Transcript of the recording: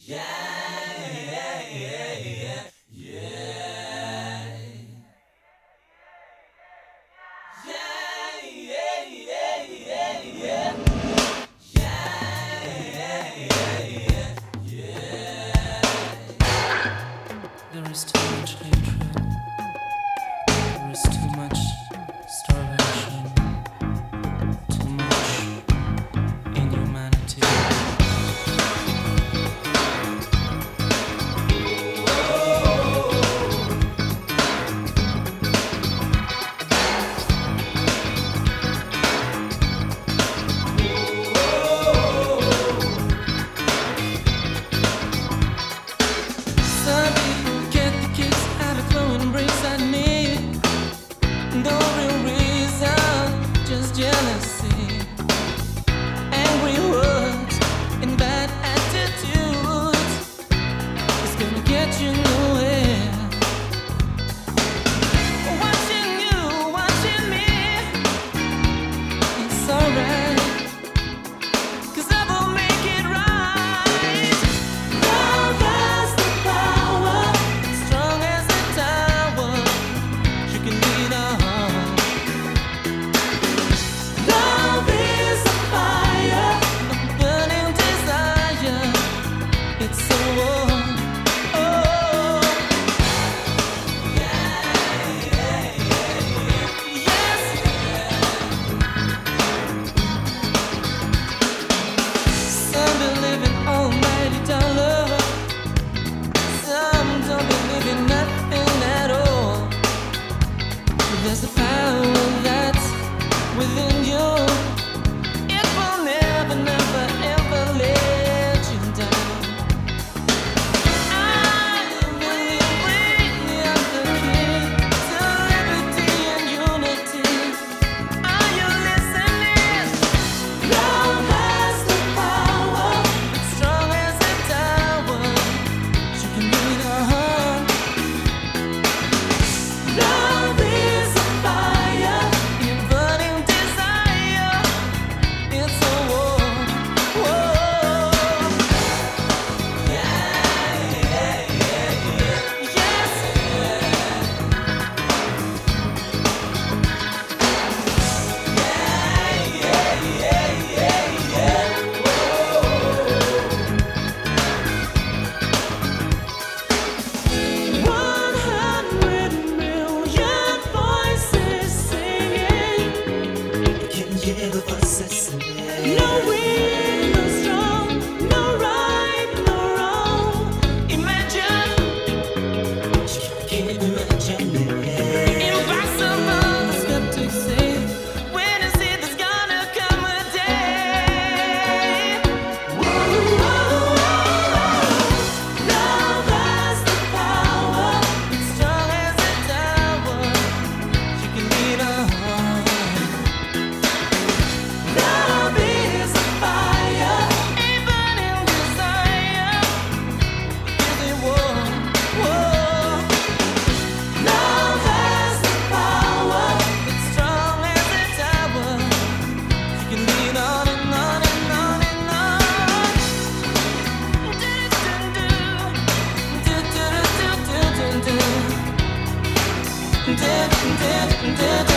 There is too much hatred. There is too much starvation. Too much inhumanity. Some people get the kicks out of throwing bricks at me. No real reason, just jealousy. Angry words and bad attitudes. It's gonna get you nowhere. Watching me, it's alright. 'Cause I will make it right. Love has the power, strong as a tower. You can lean on. Love is a fire, a burning desire. It's so warm. Oh, yes. Some believe in almighty dollar. Some don't believe in nothing at all. There's a power that's within you. It will never, never, ever let you down. I believe we are the key to liberty and unity. Are you listening? Love has the power, strong as a tower. You can lean on. Love is a fire, a burning desire. It's so warm. Whoa. Yes. One 100 million voices singing. Can hear the voices singing. No weak, no strong, no right, no wrong. Imagine, Can't imagine it. impossible, the skeptics say. When you see there's gonna come a day. Love has the power, strong as a tower. You can lean on. Love is a fire, a burning desire. Is it warm? Whoa. Love has the power, it's strong as a tower. You can lean on and on and on and on. Do do do do do do do do do do do.